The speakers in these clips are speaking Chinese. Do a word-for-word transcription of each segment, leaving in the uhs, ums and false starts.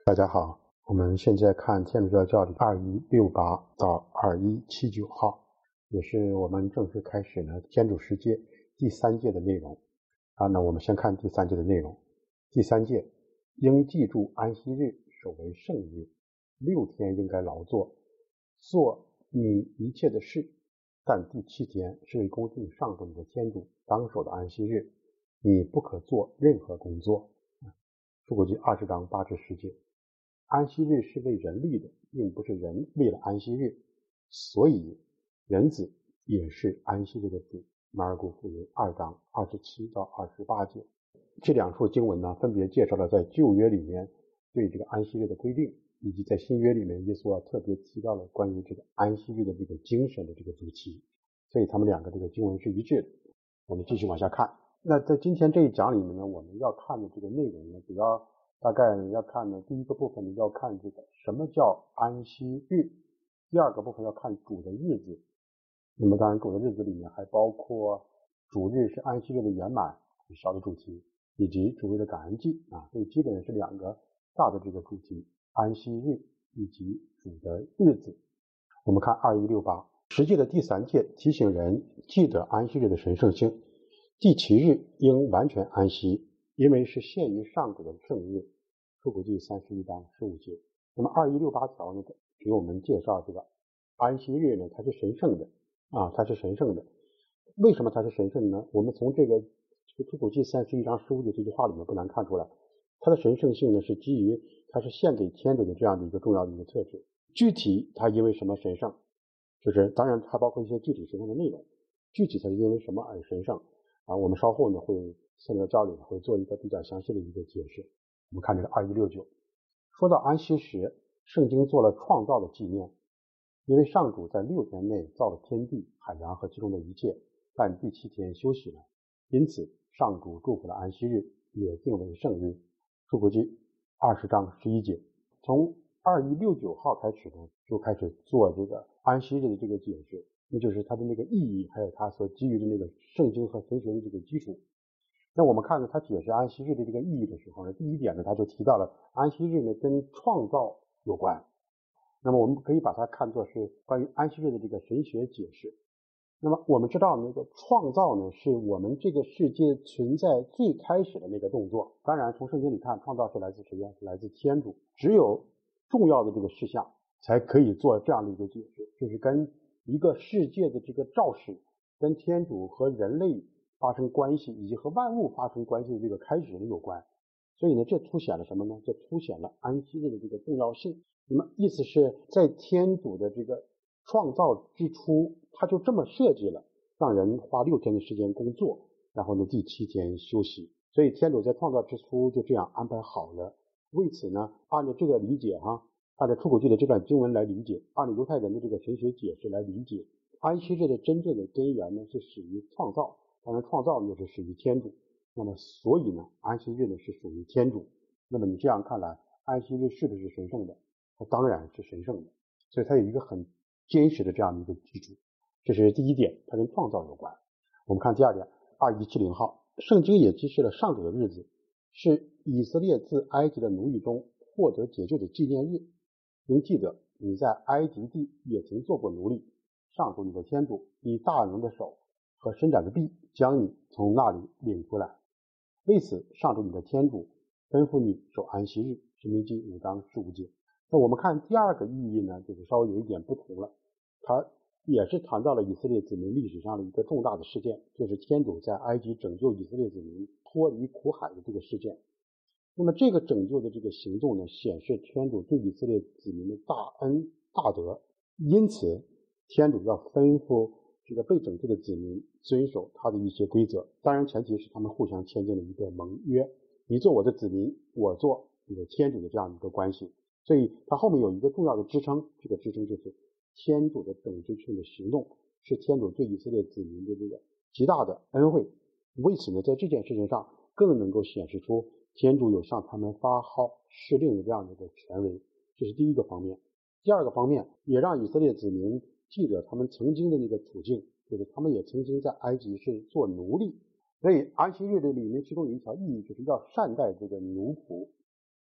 大家好，我们现在看天主教教理二一六八到二一七九号，也是我们正式开始呢天主十诫第三诫的内容啊。那我们先看第三诫的内容。第三诫，应记住安息日，守为圣日，六天应该劳作，做你一切的事，但第七天是为恭敬上主你的天主当守的安息日，你不可做任何工作。出谷记二十章八至十节。安息日是为人立的，并不是人为了安息日，所以人子也是安息日的主。马尔谷福音二章二十七到二十八节。这两处经文呢，分别介绍了在旧约里面对这个安息日的规定，以及在新约里面耶稣特别提到了关于这个安息日的这个精神的这个主题，所以他们两个这个经文是一致的。我们继续往下看。那在今天这一讲里面呢，我们要看的这个内容呢，主要大概要看呢，第一个部分呢要看这个什么叫安息日，第二个部分要看主的日子。那么当然主的日子里面还包括主日是安息日的圆满小的主题，以及主日的感恩祭啊，所以基本上是两个大的这个主题，安息日以及主的日子。我们看二一六八，十诫的第三诫提醒人记得安息日的神圣性，第七日应完全安息，因为是献于上主的圣日。出谷记三十一章十五节。那么二一六八条呢，给我们介绍这个安息日呢，它是神圣的啊，它是神圣的。为什么它是神圣呢？我们从这个这个出谷记三十一章十五节这句话里面不难看出来，它的神圣性呢是基于它是献给天主的这样的一个重要的一个特质。具体它因为什么神圣，就是当然还包括一些具体神圣的内容，具体它是因为什么而神圣啊？我们稍后呢会现在教理会做一个比较详细的一个解释。我们看这个二一六九，说到安息时，圣经做了创造的纪念，因为上主在六天内造了天地、海洋和其中的一切，但第七天休息了，因此上主祝福了安息日，也定为圣日。出谷记二十章十一节。从二一六九号开始呢，就开始做这个安息日的这个解释，那就是它的那个意义，还有它所基于的那个圣经和神学的这个基础。那我们看呢，他解释安息日的这个意义的时候呢，第一点呢，他就提到了安息日呢跟创造有关。那么我们可以把它看作是关于安息日的这个神学解释。那么我们知道那个创造呢，是我们这个世界存在最开始的那个动作。当然从圣经里看，创造是来自谁呀？是来自天主。只有重要的这个事项才可以做这样的一个解释，就是跟一个世界的这个肇始，跟天主和人类发生关系，以及和万物发生关系的这个开始有关。所以呢，这凸显了什么呢？这凸显了安息日的这个重要性。那么意思是在天主的这个创造之初，他就这么设计了，让人花六天的时间工作，然后呢第七天休息。所以天主在创造之初就这样安排好了。为此呢，按照这个理解哈，按照出谷记的这段经文来理解，按照犹太人的这个神学解释来理解，安息日的真正的根源呢是始于创造，当然创造又是始于天主。那么所以呢，安息日呢是属于天主。那么你这样看来，安息日是不是神圣的？它当然是神圣的，所以它有一个很坚实的这样的一个基础。这是第一点，它跟创造有关。我们看第二点，二一七零号，圣经也揭示了上主的日子是以色列自埃及的奴役中获得解救的纪念日。应记得你在埃及地也曾做过奴隶，上主你的天主以大能的手和伸展的臂将你从那里领出来。为此，上主你的天主吩咐你守安息日，申命记五章十五节。那我们看第二个意义呢，就是稍微有一点不同了。它也是谈到了以色列子民历史上的一个重大的事件，就是天主在埃及拯救以色列子民脱离苦海的这个事件。那么这个拯救的这个行动呢，显示天主对以色列子民的大恩大德，因此天主要吩咐这个被拯救的子民遵守他的一些规则，当然前提是他们互相签订了一个盟约，你做我的子民，我做你的天主的这样一个关系。所以它后面有一个重要的支撑，这个支撑就是天主的拯救性的行动，是天主对以色列子民的这个极大的恩惠。为此呢，在这件事情上更能够显示出天主有向他们发号施令的这样的一个权威，这是第一个方面。第二个方面，也让以色列子民记得他们曾经的那个处境，就是他们也曾经在埃及是做奴隶。所以安息日的里面其中有一条意义，就是要善待这个奴仆。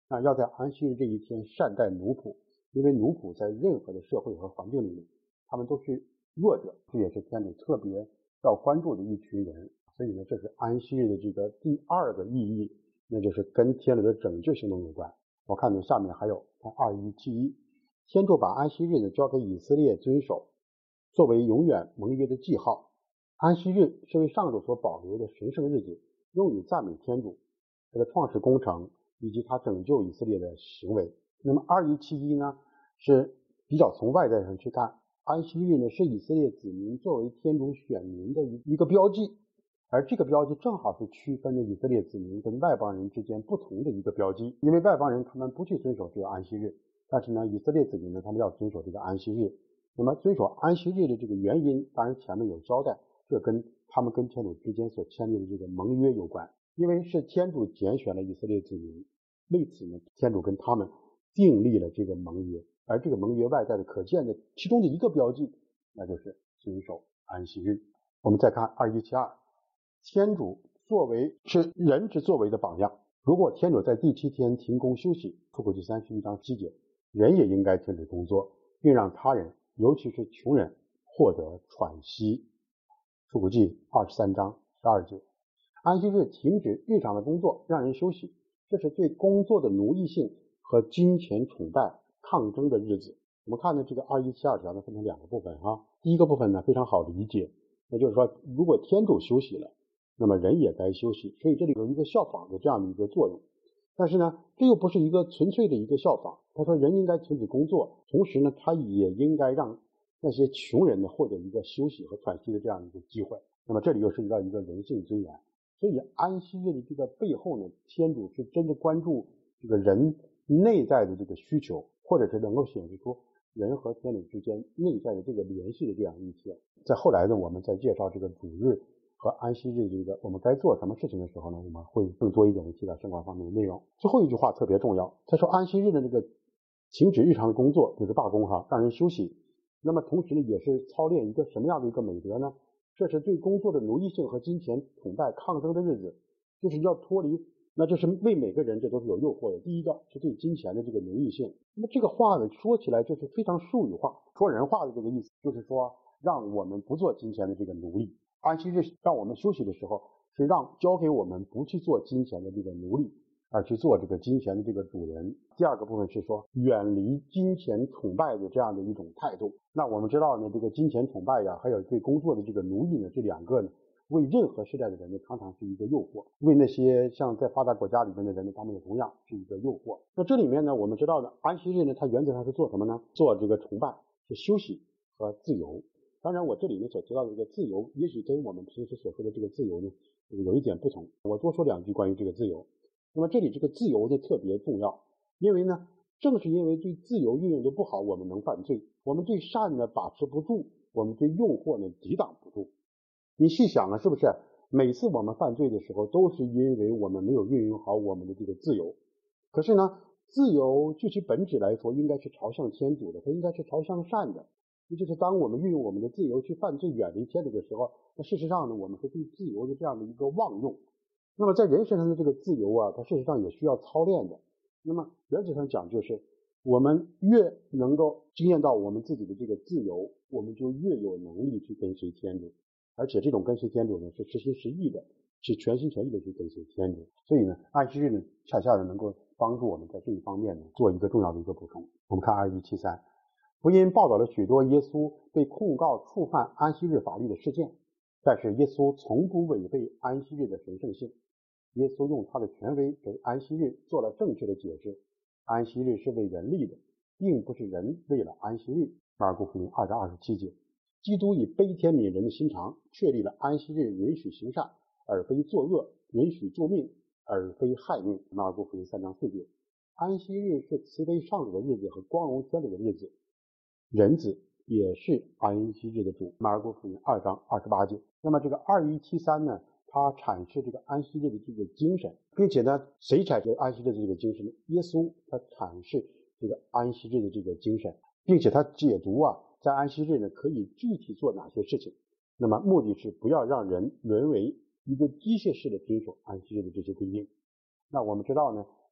那要在安息日这一天善待奴仆，因为奴仆在任何的社会和环境里面，他们都是弱者，这也是天主特别要关注的一群人。所以呢，这是安息日的这个第二个意义，那就是跟天主的拯救行动有关。我看到下面还有看二一七一，天主把安息日呢交给以色列遵守，作为永远盟约的记号。安息日是为上主所保留的神圣日子，用以赞美天主这个创始工程以及他拯救以色列的行为。那么二一七一呢，是比较从外在上去看，安息日呢是以色列子民作为天主选民的一个标记，而这个标记正好是区分了以色列子民跟外邦人之间不同的一个标记。因为外邦人他们不去遵守这个安息日，但是呢，以色列子民呢，他们要遵守这个安息日。那么遵守安息日的这个原因，当然前面有交代，这跟他们跟天主之间所签订的这个盟约有关。因为是天主拣选了以色列子民，为此呢，天主跟他们订立了这个盟约，而这个盟约外在的可见的其中的一个标记，那就是遵守安息日。我们再看二一七二，天主作为是人之作为的榜样。如果天主在第七天停工休息，出口记三十一章七节，人也应该停止工作，并让他人，尤其是穷人获得喘息。出口记二十三章十二节，安息日停止日常的工作，让人休息，这是对工作的奴役性和金钱崇拜抗争的日子。我们看呢，这个二一七二条呢分成两个部分哈。第一个部分呢非常好理解，那就是说，如果天主休息了，那么人也该休息，所以这里有一个效仿的这样的一个作用。但是呢，这又不是一个纯粹的一个效仿。他说人应该停止工作，同时呢，他也应该让那些穷人呢获得一个休息和喘息的这样一个机会。那么这里又涉及到一个人性尊严。所以安息日的这个背后呢，天主是真的关注这个人内在的这个需求，或者是能够显示出人和天主之间内在的这个联系的这样一天。在后来呢，我们在介绍这个主日和安息日这个我们该做什么事情的时候呢，我们会更多一点的提到圣光方面的内容。最后一句话特别重要，他说安息日的这个停止日常的工作，就是罢工哈，让人休息。那么同时呢，也是操练一个什么样的一个美德呢？这是对工作的奴役性和金钱崇拜抗争的日子，就是要脱离，那就是为每个人这都是有诱惑的。第一个是对金钱的这个奴役性。那么这个话呢，说起来就是非常术语化，说人话的这个意思，就是说让我们不做金钱的这个奴隶。安息日让我们休息的时候，是让交给我们不去做金钱的这个奴隶，而去做这个金钱的这个主人。第二个部分是说远离金钱崇拜的这样的一种态度。那我们知道呢，这个金钱崇拜呀，还有对工作的这个奴役呢，这两个呢，为任何时代的人呢，常常是一个诱惑；为那些像在发达国家里面的人呢，他们也同样是一个诱惑。那这里面呢，我们知道呢，安息日呢，它原则上是做什么呢？做这个崇拜，是休息和自由。当然，我这里面所提到的这个自由，也许跟我们平时所说的这个自由呢，有一点不同。我多说两句关于这个自由。那么这里这个自由呢特别重要，因为呢，正是因为对自由运用的不好，我们能犯罪；我们对善呢把持不住，我们对诱惑呢抵挡不住。你细想啊，是不是？每次我们犯罪的时候，都是因为我们没有运用好我们的这个自由。可是呢，自由据其本质来说，应该是朝向天主的，它应该是朝向善的。也就是当我们运用我们的自由去犯罪、远离天主的时候，那事实上呢，我们是对自由的这样的一个妄用。那么在人身上的这个自由啊，它事实上也需要操练的。那么原则上讲，就是我们越能够经验到我们自己的这个自由，我们就越有能力去跟随天主。而且这种跟随天主呢，是实心实意的，是全心全意的去跟随天主。所以呢，安息日呢，恰恰的能够帮助我们在这一方面呢，做一个重要的一个补充。我们看二一七三。福音报道了许多耶稣被控告触犯安息日法律的事件，但是耶稣从不违背安息日的神圣性。耶稣用他的权威给安息日做了正确的解释。安息日是为人立的，并不是人为了安息日。马尔谷福音二章二十七节，基督以悲天悯人的心肠确立了安息日允许行善，而非作恶；允许救命，而非害命。马尔谷福音三章四节，安息日是慈悲上主的日子和光荣天主的日子。人子也是安息日的主，马尔谷福音二章二十八节。那么这个二一七三呢，它阐释这个安息日的这个精神，并且呢，谁阐释安息日的这个精神呢？耶稣他阐释这个安息日的这个精神，并且他解读啊，在安息日呢可以具体做哪些事情。那么目的是不要让人沦为一个机械式的遵守安息日的这些规定。那我们知道呢，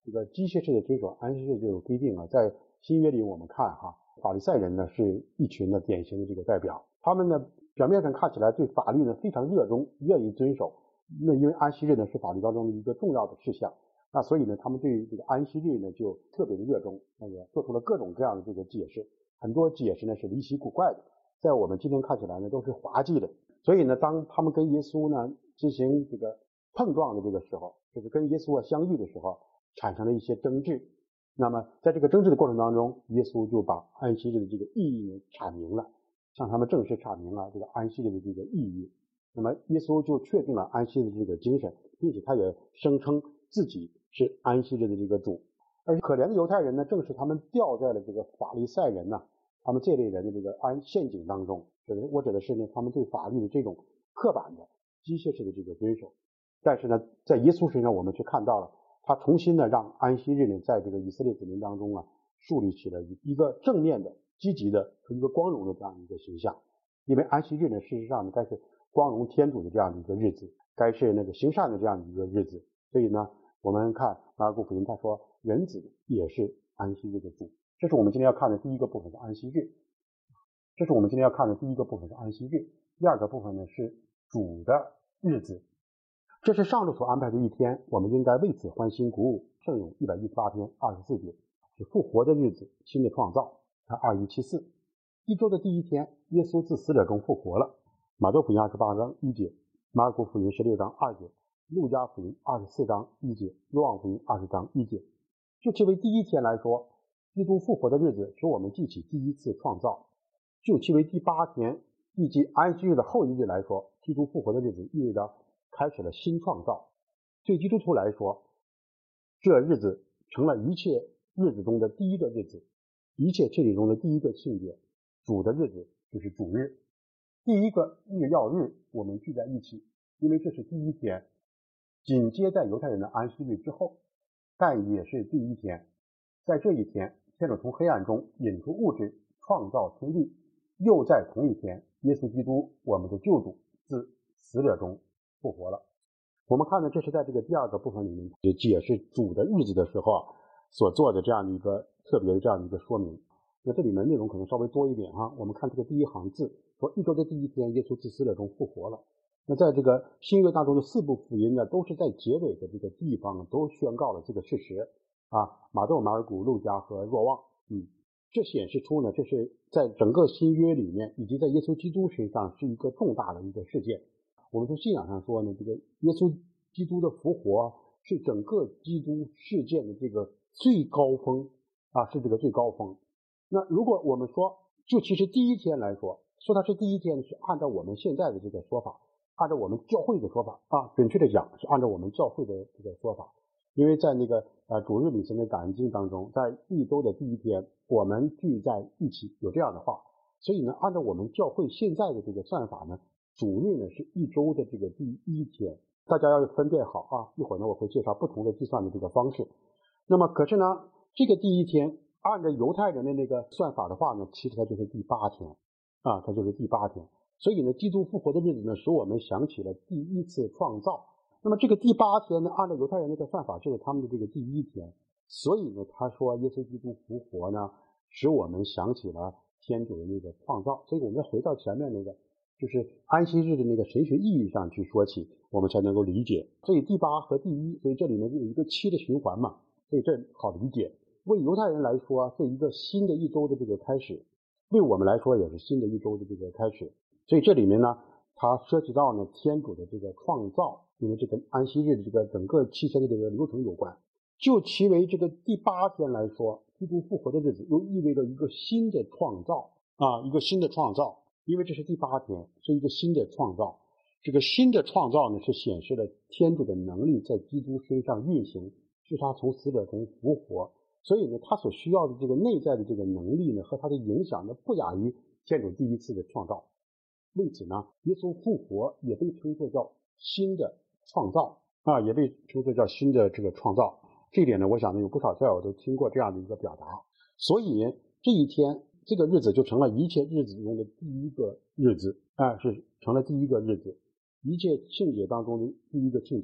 这个机械式的遵守安息日这个规定啊，在新约里我们看哈，法利赛人呢是一群的典型的这个代表，他们呢表面上看起来对法律呢非常热衷，愿意遵守。那因为安息日呢是法律当中的一个重要的事项，那所以呢他们对这个安息日呢就特别的热衷，那个做出了各种各样的这个解释，很多解释呢是离奇古怪的，在我们今天看起来呢都是滑稽的。所以呢当他们跟耶稣呢进行这个碰撞的这个时候，就是跟耶稣相遇的时候，产生了一些争执。那么在这个争执的过程当中，耶稣就把安息日的这个意义呢阐明了，向他们正式阐明了这个安息日的这个意义。那么耶稣就确定了安息日的这个精神，并且他也声称自己是安息日的这个主。而可怜的犹太人呢，正是他们掉在了这个法利赛人呢、啊，他们这类人的这个安陷阱当中。我指的是呢，他们对法律的这种刻板的机械式的这个遵守。但是呢，在耶稣身上我们却看到了他重新的让安息日呢在这个以色列子民当中啊树立起了一个正面的积极的和一个光荣的这样一个形象。因为安息日呢事实上呢该是光荣天主的这样的一个日子，该是那个行善的这样的一个日子。所以呢我们看马尔谷福音他说人子也是安息日的主。这是我们今天要看的第一个部分是安息日，这是我们今天要看的第一个部分是安息日。第二个部分呢是主的日子，这是上主所安排的一天，我们应该为此欢欣鼓舞。圣咏一百一十八篇二十四节是复活的日子，新的创造。看二一七四，一周的第一天，耶稣自死者中复活了。马窦福音二十八章一节，马尔谷福音十六章二节，路加福音二十四章一节，若望福音二十章一节。就其为第一天来说，基督复活的日子使我们记起第一次创造。就其为第八天，以及安息日的后一日来说，基督复活的日子意味着开始了新创造。对基督徒来说，这日子成了一切日子中的第一个日子，一切庆典中的第一个庆典。主的日子就是主日，第一个日曜日我们聚在一起，因为这是第一天，紧接在犹太人的安息日之后，但也是第一天。在这一天，天主从黑暗中引出物质，创造天地。又在同一天，耶稣基督我们的救主自死者中复活了。我们看呢，这是在这个第二个部分里面解释主的日子的时候啊所做的这样的一个特别的这样的一个说明。那这里面内容可能稍微多一点哈。我们看这个第一行字说，一周的第一天，耶稣自死者中复活了。那在这个新约当中的四部福音呢，都是在结尾的这个地方都宣告了这个事实啊。马窦、马尔谷、路加和若望，嗯。这显示出呢，这是在整个新约里面以及在耶稣基督身上是一个重大的一个事件。我们从信仰上说呢，这个耶稣基督的复活是整个基督事件的这个最高峰啊，是这个最高峰。那如果我们说就其实第一天来说，说它是第一天是按照我们现在的这个说法，按照我们教会的说法啊，准确的讲是按照我们教会的这个说法。因为在那个呃主日礼神的感恩经当中，在一周的第一天我们聚在一起，有这样的话。所以呢，按照我们教会现在的这个算法呢，主日呢是一周的这个第一天，大家要分辨好啊。一会儿呢我会介绍不同的计算的这个方式。那么可是呢，这个第一天按照犹太人的那个算法的话呢，其实它就是第八天啊，它就是第八天。所以呢，基督复活的日子呢，使我们想起了第一次创造。那么这个第八天呢，按照犹太人那个算法就是他们的这个第一天。所以呢，他说耶稣基督复活呢，使我们想起了天主的那个创造。所以我们再回到前面那个就是安息日的那个神学意义上去说起，我们才能够理解。所以第八和第一，所以这里面有一个七的循环嘛，所以这好理解。为犹太人来说是一个新的一周的这个开始，为我们来说也是新的一周的这个开始。所以这里面呢，它涉及到呢天主的这个创造，因为这跟安息日的这个整个七天的这个流程有关。就其为这个第八天来说，基督复活的日子又意味着一个新的创造啊，一个新的创造。因为这是第八天，是一个新的创造。这个新的创造呢，是显示了天主的能力在基督身上运行，是他从死者中复活。所以呢，他所需要的这个内在的这个能力呢，和他的影响呢，不亚于天主第一次的创造。为此呢，耶稣复活也被称作叫新的创造啊，也被称作叫新的这个创造。这一点呢，我想呢，有不少教友都听过这样的一个表达。所以这一天这个日子就成了一切日子中的第一个日子啊，是成了第一个日子，一切庆节当中的第一个庆节。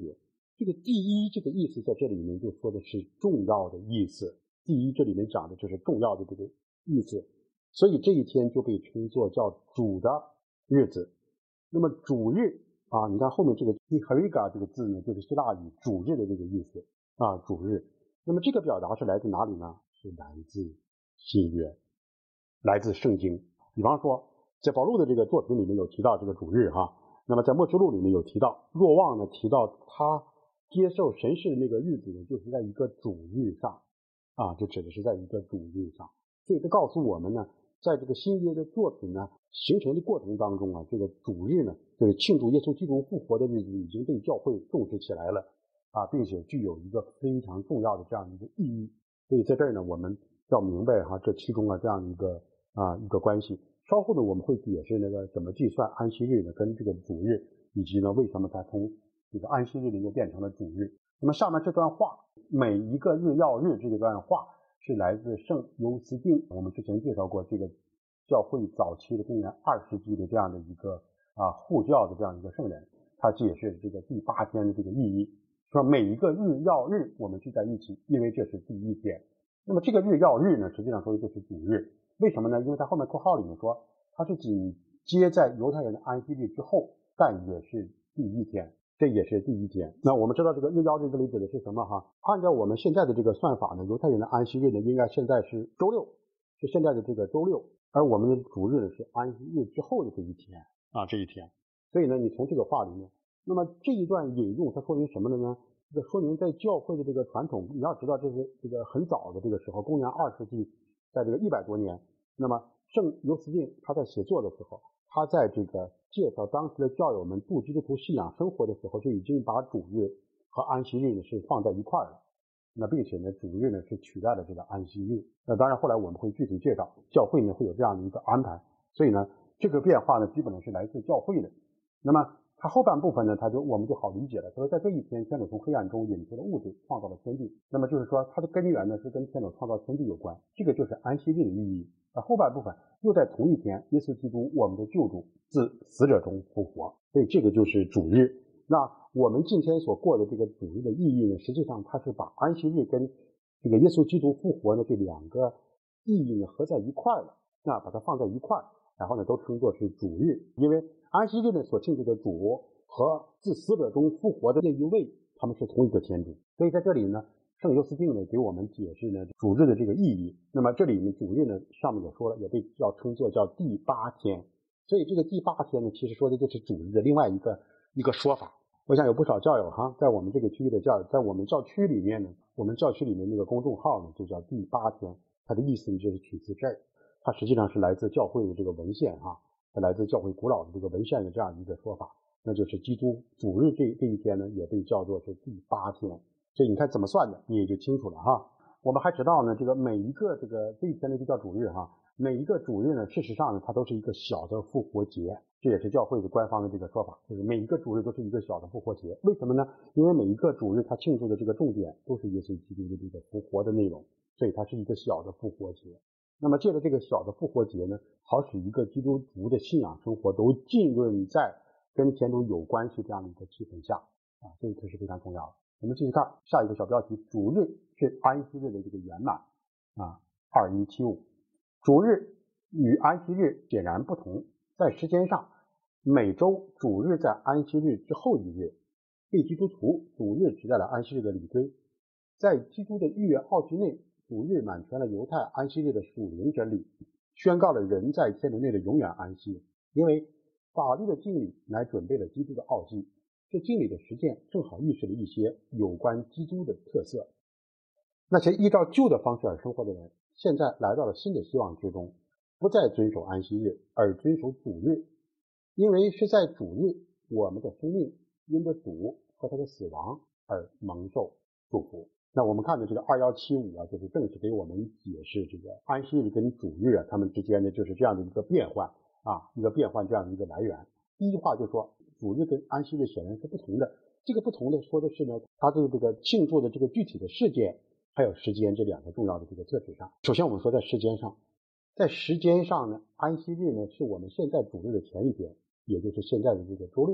这个第一这个意思在这里面就说的是重要的意思，第一这里面讲的就是重要的这个意思，所以这一天就被称作叫主的日子。那么主日啊，你看后面这个 ihariga 这个字呢，就是希腊语主日的这个意思啊，主日。那么这个表达是来自哪里呢？是来自新约，来自圣经。比方说在保禄的这个作品里面有提到这个主日哈，那么在默示录里面有提到，若望呢提到他接受神事的那个日子呢，就是在一个主日上啊，就指的是在一个主日上。所以这告诉我们呢，在这个新约的作品呢形成的过程当中啊，这个主日呢，就是庆祝耶稣基督复活的日子，已经被教会重视起来了啊，并且具有一个非常重要的这样一个意义。所以在这儿呢，我们要明白哈这其中啊这样一个啊一个关系。稍后呢我们会解释那个怎么计算安息日呢跟这个主日，以及呢为什么它从这个安息日呢又变成了主日。那么下面这段话，每一个日曜日这段话是来自圣尤斯定，我们之前介绍过这个教会早期的公元二世纪的这样的一个啊护教的这样一个圣人，他解释这个第八天的这个意义，说每一个日曜日我们聚在一起，因为这是第一天。那么这个日曜日呢，实际上说的就是主日。为什么呢？因为在后面括号里面说，它是紧接在犹太人的安息日之后，但也是第一天，这也是第一天。那我们知道这个日曜日这里指的是什么哈？按照我们现在的这个算法呢，犹太人的安息日呢，应该现在是周六，是现在的这个周六，而我们的主日呢是安息日之后的这一天啊，这一天。所以呢，你从这个话里面，那么这一段引用它说明什么了呢？这个说明在教会的这个传统，你要知道这是这个很早的这个时候，公元二世纪，在这个一百多年。那么圣尤斯定他在写作的时候，他在这个介绍当时的教友们度基督徒信仰生活的时候，就已经把主日和安息日呢是放在一块了。那并且呢，主日呢是取代了这个安息日。那当然后来我们会具体介绍，教会呢会有这样的一个安排。所以呢，这个变化呢基本上是来自教会的。那么它后半部分呢，它就我们就好理解了。他说在这一天，天主从黑暗中引出了物质，创造了天地。那么就是说，它的根源呢是跟天主创造天地有关。这个就是安息日的意义。那后半部分又在同一天，耶稣基督我们的救主自死者中复活，所以这个就是主日。那我们今天所过的这个主日的意义呢，实际上它是把安息日跟这个耶稣基督复活的这两个意义呢合在一块了，那把它放在一块，然后呢都称作是主日。因为安息日呢所庆祝的主和自死者中复活的那一位，他们是同一个天主。所以在这里呢，圣尤斯定呢给我们解释呢主日的这个意义。那么这里面主日呢上面也说了，也被叫称作叫第八天。所以这个第八天呢，其实说的就是主日的另外一个一个说法。我想有不少教友哈，在我们这个区域的教友，在我们教区里面呢，我们教区里面那个公众号呢就叫第八天，它的意思呢就是取自这儿，它实际上是来自教会的这个文献哈，它来自教会古老的这个文献的这样一个说法，那就是基督主日这这一天呢也被叫做是第八天。所以你看怎么算的，你也就清楚了哈。我们还知道呢，这个每一个这个这一天呢就叫主日哈，每一个主日呢，事实上呢，它都是一个小的复活节，这也是教会的官方的这个说法，就是每一个主日都是一个小的复活节。为什么呢？因为每一个主日它庆祝的这个重点都是耶稣基督的这个复活的内容，所以它是一个小的复活节。那么借着这个小的复活节呢，好使一个基督徒的信仰生活都浸润在跟天主有关系这样的一个气氛下啊，所以这是非常重要的。我们继续看下一个小标题，主日是安息日的这个圆满啊，二一七五。主日与安息日显然不同，在时间上，每周主日在安息日之后一日，对基督徒主日取代了安息日的礼规。在基督的逾越奥迹内，主日满全了犹太安息日的属灵真理，宣告了人在天主内的永远安息。因为法律的敬礼乃准备了基督的奥迹，这敬礼的实践正好预示了一些有关基督的特色。那些依照旧的方式而生活的人，现在来到了新的希望之中，不再遵守安息日，而遵守主日。因为是在主日，我们的生命因着主和他的死亡而蒙受祝福。那我们看的这个二一七五啊，就是正是给我们解释这个安息日跟主日啊，他们之间的就是这样的一个变换啊，一个变换这样的一个来源。第一句话就说主日跟安息日显然是不同的，这个不同的说的是呢，它对这个庆祝的这个具体的事件还有时间这两个重要的这个特质上。首先我们说在时间上，在时间上呢，安息日呢是我们现在主日的前一天，也就是现在的这个周六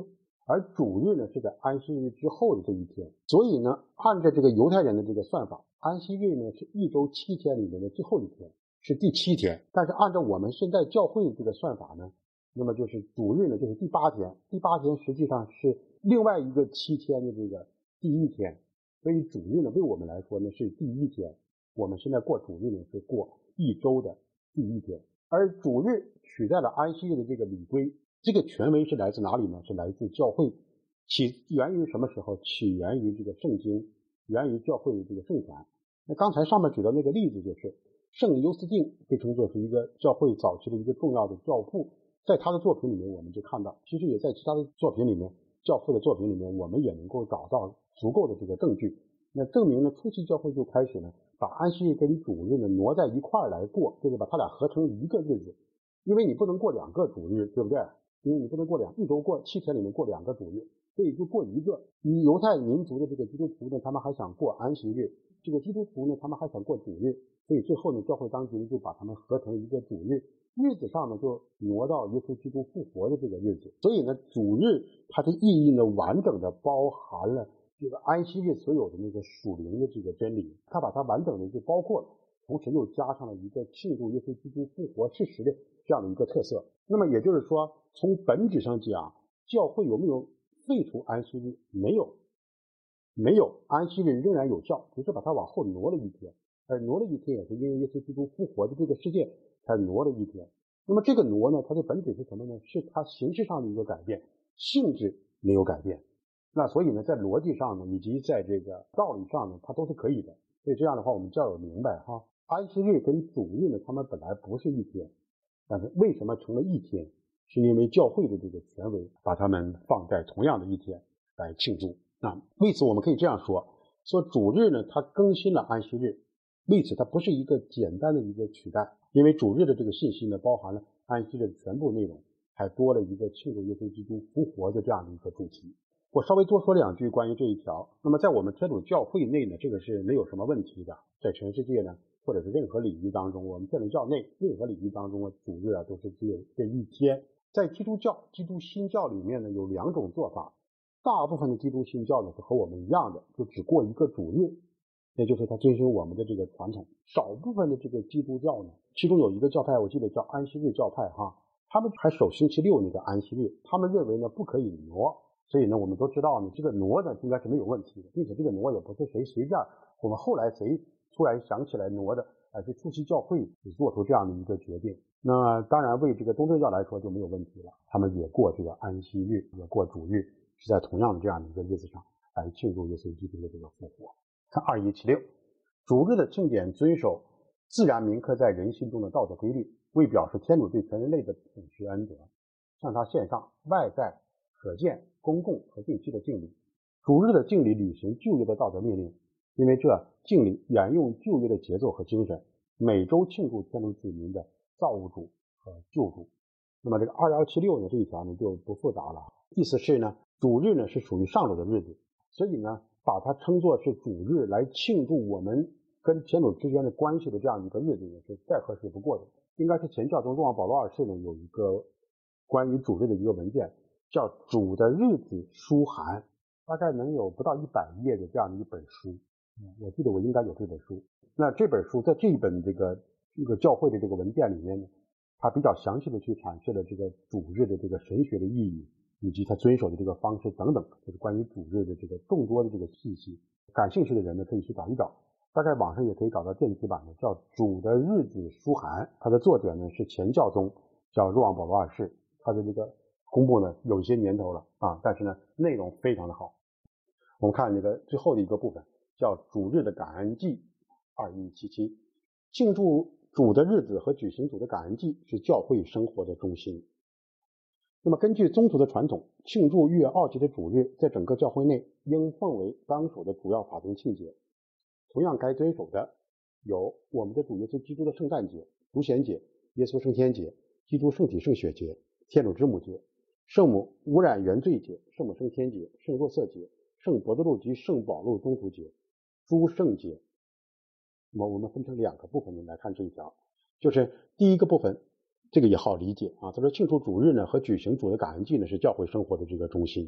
而主日呢是在安息日之后的这一天。所以呢，按照这个犹太人的这个算法，安息日呢是一周七天里面的最后一天，是第七天。但是按照我们现在教会这个算法呢，那么就是主日呢就是第八天，第八天实际上是另外一个七天的这个第一天。所以主日呢对我们来说呢是第一天，我们现在过主日呢是过一周的第一天。而主日取代了安息日的这个礼规，这个权威是来自哪里呢？是来自教会，起源于什么时候？起源于这个圣经，源于教会的这个圣传。那刚才上面举的那个例子就是圣尤斯定被称作是一个教会早期的一个重要的教父，在他的作品里面我们就看到，其实也在其他的作品里面，教父的作品里面我们也能够找到足够的这个证据，那证明呢初期教会就开始呢把安息日跟主日呢挪在一块儿来过，就是把它俩合成一个日子。因为你不能过两个主日，对不对？因为你不能过两一周过七天里面过两个主日，所以就过一个。你犹太民族的这个基督徒呢，他们还想过安息日，这个基督徒呢他们还想过主日，所以最后呢教会当局就把他们合成一个主日，日子上呢就挪到耶稣基督复活的这个日子。所以呢主日它的意义呢完整的包含了这个安息日所有的那个属灵的这个真理，它把它完整的就包括了，同时又加上了一个庆祝耶稣基督复活事实的这样的一个特色。那么也就是说，从本质上讲，教会有没有废除安息日？没有，没有，安息日仍然有效，只是把它往后挪了一天，而挪了一天也是因为耶稣基督复活的这个事件才挪了一天。那么这个挪呢，它的本质是什么呢？是它形式上的一个改变，性质没有改变。那所以呢，在逻辑上呢，以及在这个道理上呢，它都是可以的。所以这样的话，我们就要明白哈，安息日跟主日呢，他们本来不是一天，但是为什么成了一天？是因为教会的这个权威把他们放在同样的一天来庆祝。那为此我们可以这样说，说主日呢，它更新了安息日，为此它不是一个简单的一个取代，因为主日的这个信息呢，包含了安息日的全部内容，还多了一个庆祝耶稣基督复活的这样的一个主题。我稍微多说两句关于这一条。那么在我们天主教会内呢，这个是没有什么问题的。在全世界呢，或者是任何礼仪当中，我们天主教内任何礼仪当中啊，主日啊都是只有这一天。在基督教、基督新教里面呢，有两种做法。大部分的基督新教呢是和我们一样的，就只过一个主日，也就是他遵循我们的这个传统。少部分的这个基督教呢，其中有一个教派，我记得叫安息日教派哈，他们还守星期六那个安息日，他们认为呢不可以挪。所以呢，我们都知道呢，这个挪呢应该是没有问题的，并且这个挪也不是谁随便，我们后来谁突然想起来挪的，而是初期教会做出这样的一个决定。那当然为这个东正教来说就没有问题了，他们也过这个安息日，也过主日，是在同样的这样的一个日子上来庆祝耶稣基督的这个复活。看二一七六，主日的庆典遵守自然铭刻在人心中的道德规律，为表示天主对全人类的普世恩德，向他献上外在、可见、公共和定期的敬礼。主日的敬礼履行旧约的道德命令，因为这敬礼沿用旧约的节奏和精神，每周庆祝天主子民的造物主和救主。那么这个二一七六呢，这一条呢就不复杂了，意思是呢，主日呢是属于上主的日子，所以呢把它称作是主日来庆祝我们跟天主之间的关系的这样一个日子呢，是再合适不过的。应该是前教宗若望保禄二世呢有一个关于主日的一个文件，叫主的日子书函，大概能有不到一百页的这样的一本书。我记得我应该有这本书。那这本书在这一本这个这个教会的这个文件里面呢，它比较详细的去阐释了这个主日的这个神学的意义，以及它遵守的这个方式等等，就是关于主日的这个众多的这个信息。感兴趣的人呢可以去找一找，大概网上也可以找到电子版的，叫主的日子书函。它的作者呢是前教宗叫若望保禄二世，他的这个公布呢有一些年头了啊，但是呢内容非常的好。我们看那个最后的一个部分叫主日的感恩祭二一七七，庆祝主的日子和举行主的感恩祭是教会生活的中心。那么根据宗徒的传统，庆祝逾越二节的主日在整个教会内应奉为当属的主要法定庆节。同样该遵守的有我们的主耶稣基督的圣诞节、主显节、耶稣升天节、基督圣体圣血节、天主之母节、圣母污染原罪节、圣母升天节、圣若瑟节、圣伯多禄及圣保禄宗徒节、诸圣节。那么我们分成两个部分来看这一条，就是第一个部分，这个也好理解啊。他说庆祝主日呢和举行主的感恩祭呢是教会生活的这个中心。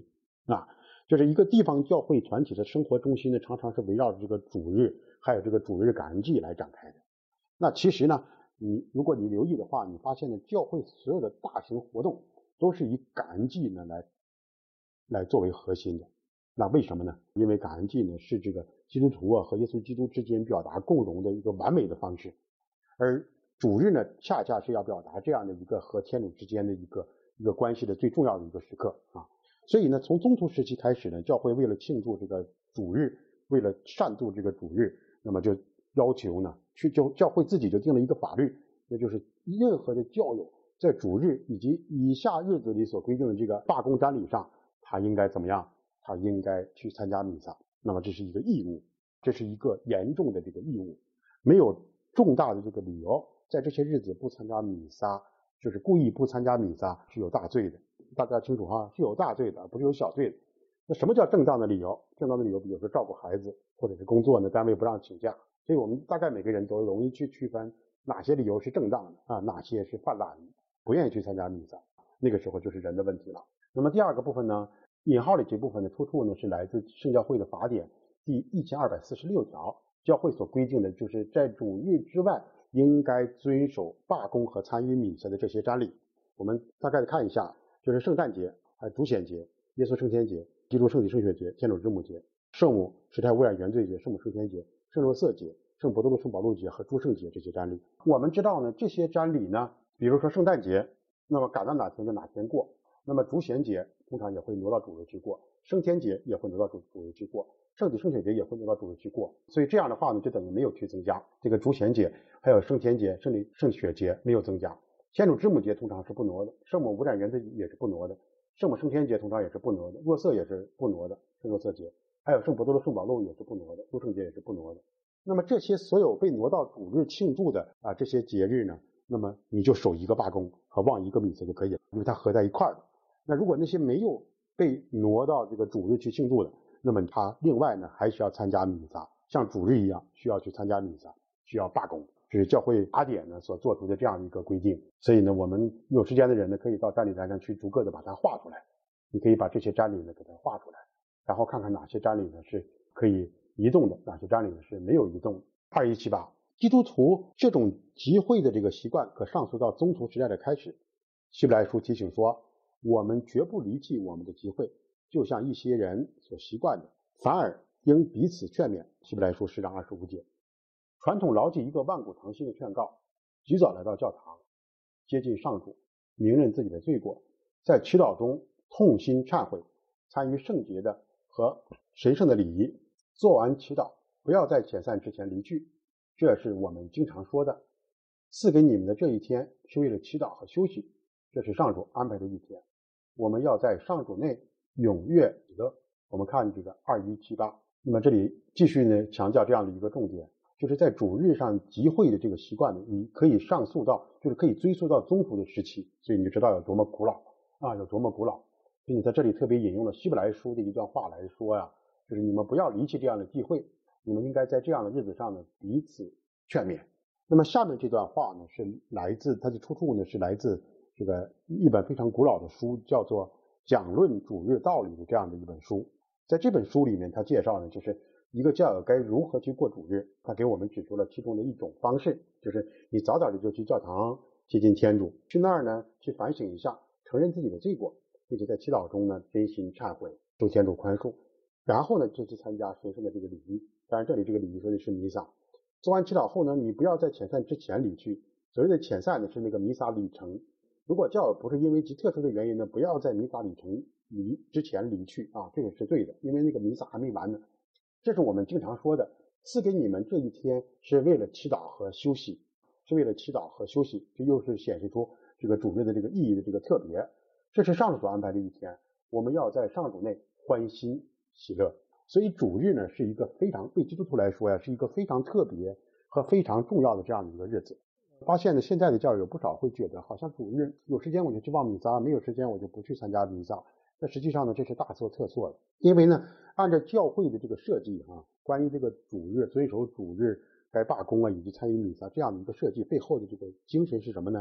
啊，就是一个地方教会团体的生活中心呢，常常是围绕着这个主日，还有这个主日感恩祭来展开的。那其实呢，你如果你留意的话，你发现呢，教会所有的大型活动都是以感恩祭呢来来作为核心的。那为什么呢？因为感恩祭呢是这个基督徒啊和耶稣基督之间表达共荣的一个完美的方式，而主日呢恰恰是要表达这样的一个和天主之间的一个一个关系的最重要的一个时刻啊。所以呢，从宗徒时期开始呢，教会为了庆祝这个主日，为了善度这个主日，那么就要求呢，去教教会自己就定了一个法律，那就是任何的教友在主日以及以下日子里所规定的这个罢工瞻礼上，他应该怎么样？他应该去参加弥撒。那么这是一个义务，这是一个严重的这个义务，没有重大的这个理由，在这些日子不参加弥撒，就是故意不参加弥撒是有大罪的。大家清楚哈，是有大罪的，不是有小罪的。那什么叫正当的理由？正当的理由，比如说照顾孩子，或者是工作呢，单位不让请假。所以我们大概每个人都容易去区分哪些理由是正当的啊，哪些是犯懒，不愿意去参加弥撒。那个时候就是人的问题了。那么第二个部分呢，引号里这部分的出处呢，是来自圣教会的法典第一千二百四十六条，教会所规定的就是在主日之外应该遵守罢工和参与弥撒的这些瞻礼。我们大概看一下，就是圣诞节、还有主显节、耶稣升天节、基督圣体圣血节、天主之母节、圣母时态污染原罪节、圣母升天节、圣若瑟节、圣伯多禄圣保禄节和诸圣节这些瞻礼。我们知道呢，这些瞻礼呢，比如说圣诞节，那么赶到哪天就哪天过。那么主显节通常也会挪到主日去过，升天节也会挪到主主日去过，圣体圣血节也会挪到主日去过。所以这样的话呢，就等于没有去增加这个主显节，还有升天节、圣体圣血节没有增加。天主之母节通常是不挪的，圣母无染原罪也是不挪的，圣母升天节通常也是不挪的，若瑟也是不挪的，圣若瑟节，还有圣伯多禄圣保禄也是不挪的，诸圣节也是不挪的。那么这些所有被挪到主日庆祝的啊这些节日呢，那么你就守一个罢工和望一个弥撒就可以了，因为它合在一块儿了。那如果那些没有被挪到这个主日去庆祝的，那么他另外呢还需要参加弥撒，像主日一样需要去参加弥撒，需要罢工。这是教会法典呢所做出的这样一个规定。所以呢，我们有时间的人呢，可以到瞻礼台上去逐个的把它画出来。你可以把这些瞻礼呢给它画出来，然后看看哪些瞻礼呢是可以移动的，哪些瞻礼呢是没有移动的。二一七八，基督徒这种集会的这个习惯可上溯到宗徒时代的开始。希伯来书提醒说，我们绝不离弃我们的集会，就像一些人所习惯的，反而应彼此劝勉。希伯来书十章二十五节。传统牢记一个万古长新的劝告，及早来到教堂，接近上主，明认自己的罪过，在祈祷中痛心忏悔，参与圣洁的和神圣的礼仪。做完祈祷，不要在遣散之前离去，这是我们经常说的。赐给你们的这一天是为了祈祷和休息，这是上主安排的一天。我们要在上主内踊跃喜乐。我们看这个二一七八，那么这里继续呢强调这样的一个重点，就是在主日上集会的这个习惯呢，你可以上溯到，就是可以追溯到宗徒的时期，所以你就知道有多么古老啊，有多么古老。并且在这里特别引用了希伯来书的一段话来说呀、啊，就是你们不要离弃这样的聚会，你们应该在这样的日子上呢彼此劝勉。那么下面这段话呢是来自它的出处呢是来自这个一本非常古老的书，叫做《讲论主日道理》的这样的一本书。在这本书里面，他介绍呢就是一个教友该如何去过主日，他给我们指出了其中的一种方式，就是你早早的就去教堂接近天主，去那儿呢去反省一下，承认自己的罪过，并且在祈祷中呢真心忏悔，求天主宽恕，然后呢就去参加神圣的这个礼仪。当然这里这个礼仪说的是弥撒。做完祈祷后呢，你不要在遣散之前离去。所谓的遣散呢是那个弥撒礼程，如果教友不是因为极特殊的原因呢，不要在弥撒礼程离之前离去啊，这个是对的，因为那个弥撒还没完呢。这是我们经常说的，赐给你们这一天是为了祈祷和休息，是为了祈祷和休息，这又是显示出这个主日的这个意义的这个特别。这是上主所安排的一天，我们要在上主内欢欣喜乐。所以主日呢是一个非常，对基督徒来说呀，是一个非常特别和非常重要的这样的一个日子。发现呢，现在的教友有不少会觉得，好像主日有时间我就去望弥撒，没有时间我就不去参加弥撒。但实际上呢，这是大错特错的。因为呢，按照教会的这个设计啊，关于这个主日遵守主日该罢工啊，以及参与弥撒这样的一个设计背后的这个精神是什么呢？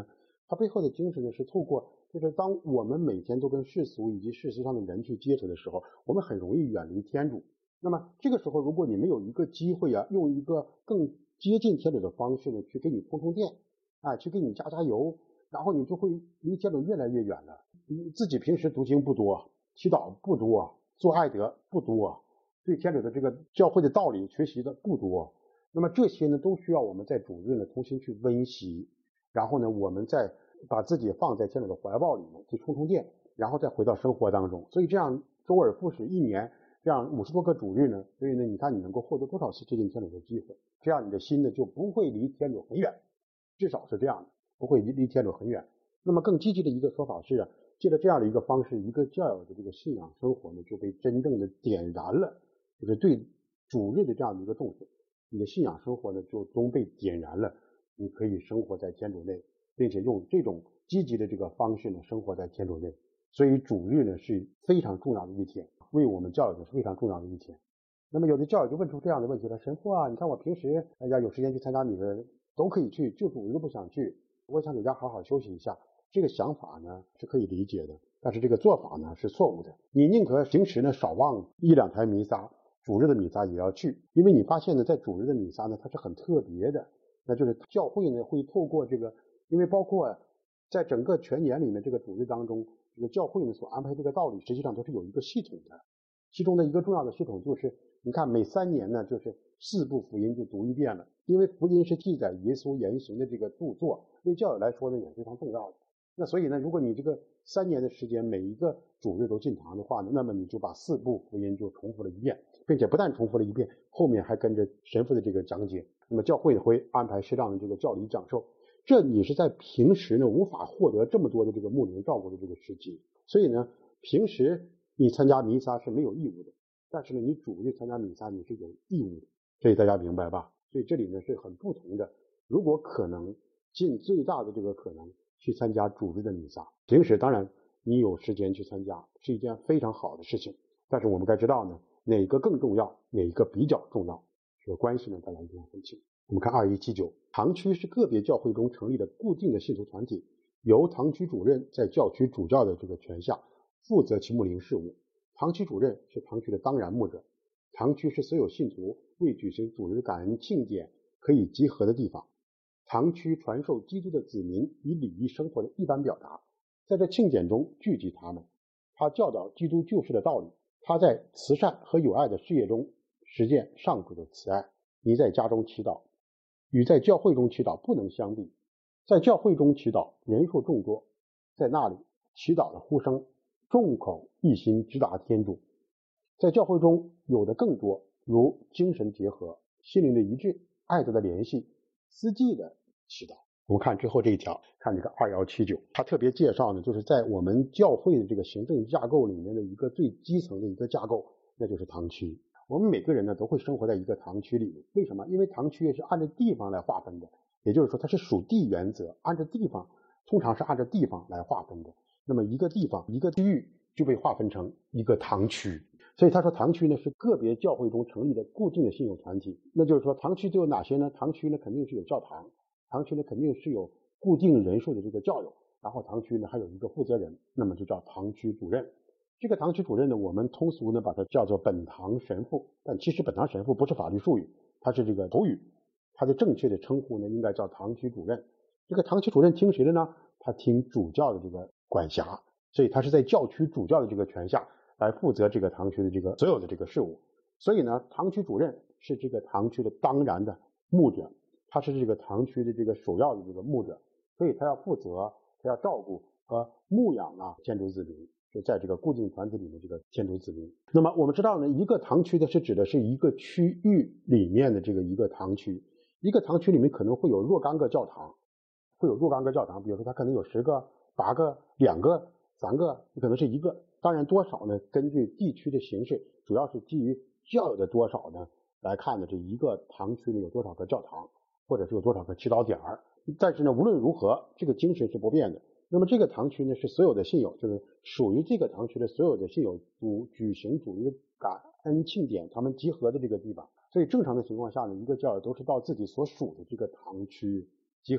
它背后的精神呢，是透过就是当我们每天都跟世俗以及世俗上的人去接触的时候，我们很容易远离天主。那么这个时候，如果你没有一个机会啊，用一个更接近天主的方式呢，去给你充充电，啊，去给你加加油，然后你就会离天主越来越远了。你自己平时读经不多，祈祷不多，做爱德不多，对天主的这个教会的道理学习的不多，那么这些呢，都需要我们在主日呢重新去温习，然后呢，我们再把自己放在天主的怀抱里面去充充电，然后再回到生活当中。所以这样周而复始一年，这样五十多个主日呢，所以呢，你看你能够获得多少次接近天主的机会，这样你的心呢就不会离天主很远，至少是这样的，不会离离天主很远。那么更积极的一个说法是啊，借着这样的一个方式，一个教友的这个信仰生活呢就被真正的点燃了，就是对主日的这样的一个重视，你的信仰生活呢就终被点燃了，你可以生活在天主内，并且用这种积极的这个方式呢生活在天主内。所以主日呢是非常重要的一天，为我们教友是非常重要的一天。那么有的教友就问出这样的问题了，神父啊，你看我平时哎呀有时间去参加你的都可以去，就主日不想去，我想在家好好休息一下。这个想法呢是可以理解的，但是这个做法呢是错误的。你宁可平时呢少望一两台弥撒，主日的弥撒也要去，因为你发现呢，在主日的弥撒呢，它是很特别的，那就是教会呢会透过这个，因为包括在整个全年里面这个主日当中，这个教会呢所安排这个道理，实际上都是有一个系统的。其中的一个重要的系统就是，你看每三年呢，就是四部福音就读一遍了，因为福音是记载耶稣言行的这个著作，对教友来说呢也非常重要的。那所以呢，如果你这个三年的时间每一个主日都进堂的话呢，那么你就把四部福音就重复了一遍，并且不但重复了一遍，后面还跟着神父的这个讲解。那么教会会安排适当的这个教理讲授，这你是在平时呢无法获得这么多的这个牧灵照顾的这个时机。所以呢，平时你参加弥撒是没有义务的，但是呢，你主日参加弥撒你是有义务的。所以大家明白吧？所以这里呢是很不同的。如果可能，尽最大的这个可能去参加主日的弥撒，平时当然你有时间去参加是一件非常好的事情，但是我们该知道呢，哪个更重要，哪一个比较重要，这个关系呢大家一定要分清。我们看二一七九，堂区是个别教会中成立的固定的信徒团体，由堂区主任在教区主教的这个权下负责其牧灵事务。堂区主任是堂区的当然牧者，堂区是所有信徒为举行主日感恩庆典可以集合的地方。堂区传授基督的子民以礼仪生活的一般表达，在这庆典中聚集他们。他教导基督救世的道理，他在慈善和友爱的事业中实践上主的慈爱。你在家中祈祷，与在教会中祈祷不能相比。在教会中祈祷，人数众多，在那里祈祷的呼声众口一心直达天主。在教会中有的更多，如精神结合、心灵的一致、爱德的联系、司祭的祈祷。我们看最后这一条，看这个二一七九，它特别介绍呢，就是在我们教会的这个行政架构里面的一个最基层的一个架构，那就是堂区。我们每个人呢都会生活在一个堂区里面，为什么？因为堂区是按照地方来划分的，也就是说它是属地原则，按照地方，通常是按照地方来划分的。那么一个地方一个区域就被划分成一个堂区。所以他说堂区呢是个别教会中成立的固定的信友团体。那就是说堂区都有哪些呢？堂区呢肯定是有教堂，堂区呢肯定是有固定人数的这个教友，然后堂区呢还有一个负责人，那么就叫堂区主任。这个堂区主任呢，我们通俗呢把它叫做本堂神父，但其实本堂神父不是法律术语，它是这个口语，它的正确的称呼呢应该叫堂区主任。这个堂区主任听谁的呢？他听主教的这个管辖，所以他是在教区主教的这个权下来负责这个堂区的这个所有的这个事务。所以呢，堂区主任是这个堂区的当然的牧者，他是这个堂区的这个首要的这个牧者，所以他要负责，他要照顾和牧养啊天主子民，就在这个固定团体里的这个天主子民。那么我们知道呢，一个堂区的是指的是一个区域里面的这个一个堂区，一个堂区里面可能会有若干个教堂，会有若干个教堂，比如说它可能有十个、八个、两个、三个，可能是一个。当然多少呢？根据地区的形式，主要是基于教友的多少呢来看的，这一个堂区里有多少个教堂，或者是有多少个祈祷点儿。但是呢，无论如何，这个精神是不变的。那么这个堂区呢，是所有的信友，就是属于这个堂区的所有的信友主举行主日感恩庆典，他们集合的这个地方。所以正常的情况下呢，一个教友都是到自己所属的这个堂区集合，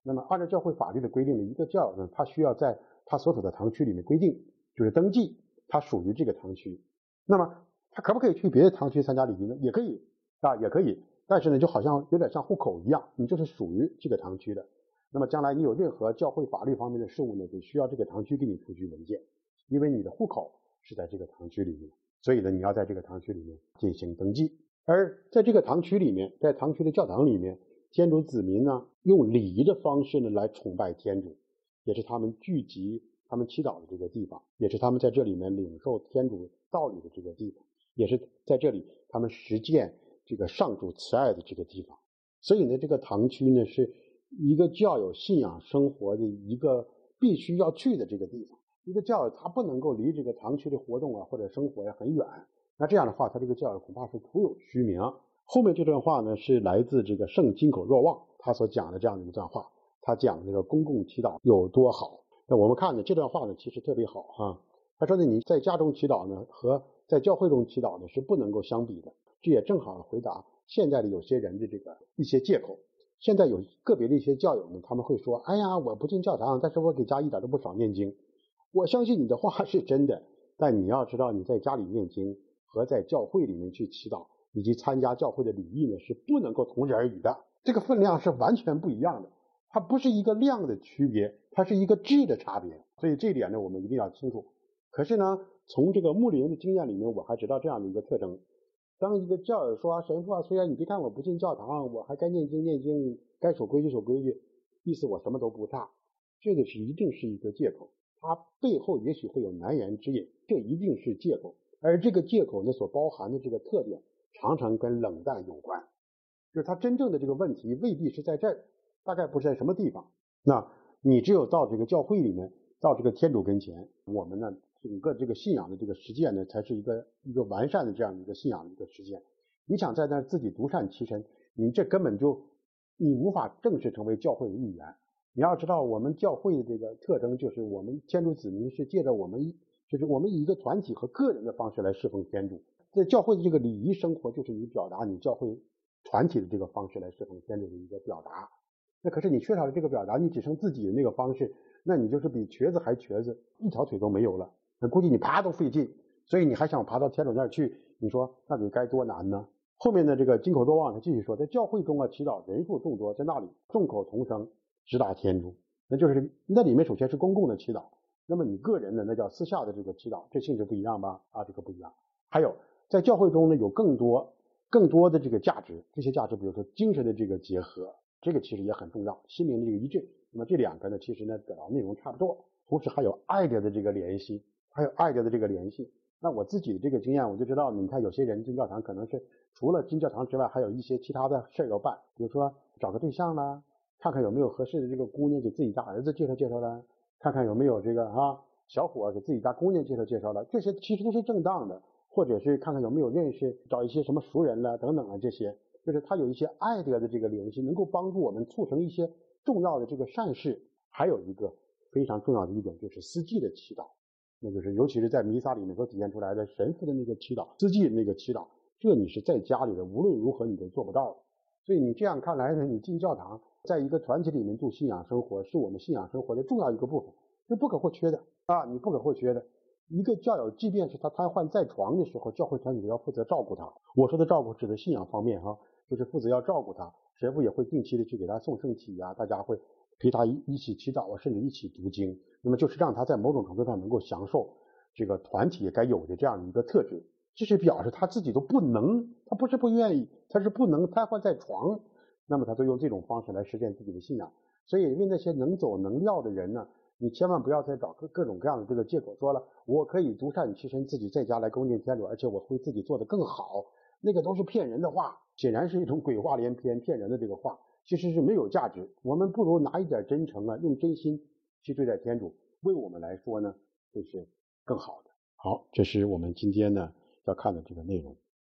那么按照教会法律的规定呢，一个教友呢，他需要在他所属的堂区里面规定，就是登记他属于这个堂区。那么他可不可以去别的堂区参加礼仪呢？也可以啊，也可以。但是呢，就好像有点像户口一样，你就是属于这个堂区的。那么将来你有任何教会法律方面的事务呢，就需要这个堂区给你出具文件，因为你的户口是在这个堂区里面，所以呢，你要在这个堂区里面进行登记。而在这个堂区里面，在堂区的教堂里面，天主子民呢，用礼仪的方式呢来崇拜天主，也是他们聚集、他们祈祷的这个地方，也是他们在这里面领受天主道理的这个地方，也是在这里他们实践这个上主慈爱的这个地方。所以呢，这个堂区呢是一个教友信仰生活的一个必须要去的这个地方。一个教友他不能够离这个堂区的活动啊或者生活呀很远，那这样的话他这个教友恐怕是徒有虚名。后面这段话呢是来自这个圣金口若望他所讲的这样的一段话，他讲这个公共祈祷有多好。那我们看呢这段话呢其实特别好哈，他说呢你在家中祈祷呢和在教会中祈祷呢是不能够相比的，这也正好回答现在的有些人的这个一些借口。现在有个别的一些教友呢，他们会说，哎呀，我不进教堂，但是我给家一点都不少念经。我相信你的话是真的，但你要知道你在家里念经和在教会里面去祈祷以及参加教会的礼仪呢是不能够同日而语的，这个分量是完全不一样的，它不是一个量的区别，它是一个质的差别。所以这一点呢我们一定要清楚。可是呢从这个牧灵的经验里面，我还知道这样的一个特征，当一个教友说，神父啊，虽然你别看我不进教堂，我还该念经念经，该守规矩守规矩，意思我什么都不差，这个是一定是一个借口，它背后也许会有难言之隐，这一定是借口。而这个借口呢所包含的这个特点常常跟冷淡有关，就是它真正的这个问题未必是在这儿，大概不是在什么地方。那你只有到这个教会里面，到这个天主跟前，我们呢整个这个信仰的这个实践呢才是一个一个完善的这样的一个信仰的一个实践。你想在那自己独善其身，你这根本就你无法正式成为教会的一员。你要知道我们教会的这个特征就是我们天主子民是借着我们就是我们以一个团体和个人的方式来侍奉天主。在教会的这个礼仪生活就是你表达你教会团体的这个方式来侍奉天主的一个表达。那可是你缺少了这个表达，你只剩自己的那个方式，那你就是比瘸子还瘸子，一条腿都没有了，那估计你爬都费劲，所以你还想爬到天主那儿去，你说那得该多难呢？后面的这个金口若望他继续说，在教会中啊祈祷人数众多，在那里众口同声直达天主，那就是那里面首先是公共的祈祷，那么你个人呢那叫私下的这个祈祷，这性质不一样吧？啊，这个不一样。还有在教会中呢有更多更多的这个价值，这些价值比如说精神的这个结合，这个其实也很重要，心灵的这个一致。那么这两个呢其实呢表达内容差不多，同时还有爱的的这个联系，还有爱的的这个联系。那我自己的这个经验我就知道，你看有些人进教堂可能是除了进教堂之外还有一些其他的事要办，比如说找个对象啦，看看有没有合适的这个姑娘给自己家儿子介绍介绍啦，看看有没有这个啊小伙给自己家姑娘介绍介绍了，这些其实都是正当的，或者是看看有没有认识找一些什么熟人了等等啊，这些就是他有一些爱德的这个联系，能够帮助我们促成一些重要的这个善事。还有一个非常重要的一点就是司祭的祈祷，那就是尤其是在弥撒里面所体现出来的神父的那个祈祷，司祭那个祈祷，这你是在家里的无论如何你都做不到的。所以你这样看来呢，你进教堂在一个团体里面度信仰生活是我们信仰生活的重要一个部分，是不可或缺的啊，你不可或缺的。一个教友即便是他瘫痪在床的时候，教会团体都要负责照顾他。我说的照顾指的信仰方面哈，就是负责要照顾他，神父也会定期的去给他送圣体啊，大家会陪他一一起祈祷啊，甚至一起读经，那么就是让他在某种程度上能够享受这个团体该有的这样的一个特质。这是表示他自己都不能，他不是不愿意，他是不能瘫痪在床，那么他都用这种方式来实现自己的信仰。所以为那些能走能尿的人呢，你千万不要再找各各种各样的这个借口，说了我可以独善其身，自己在家来恭敬天主，而且我会自己做得更好，那个都是骗人的话，显然是一种鬼话连篇骗人的这个话，其实是没有价值。我们不如拿一点真诚啊，用真心去对待天主，为我们来说呢，这是更好的。好，这是我们今天呢要看的这个内容。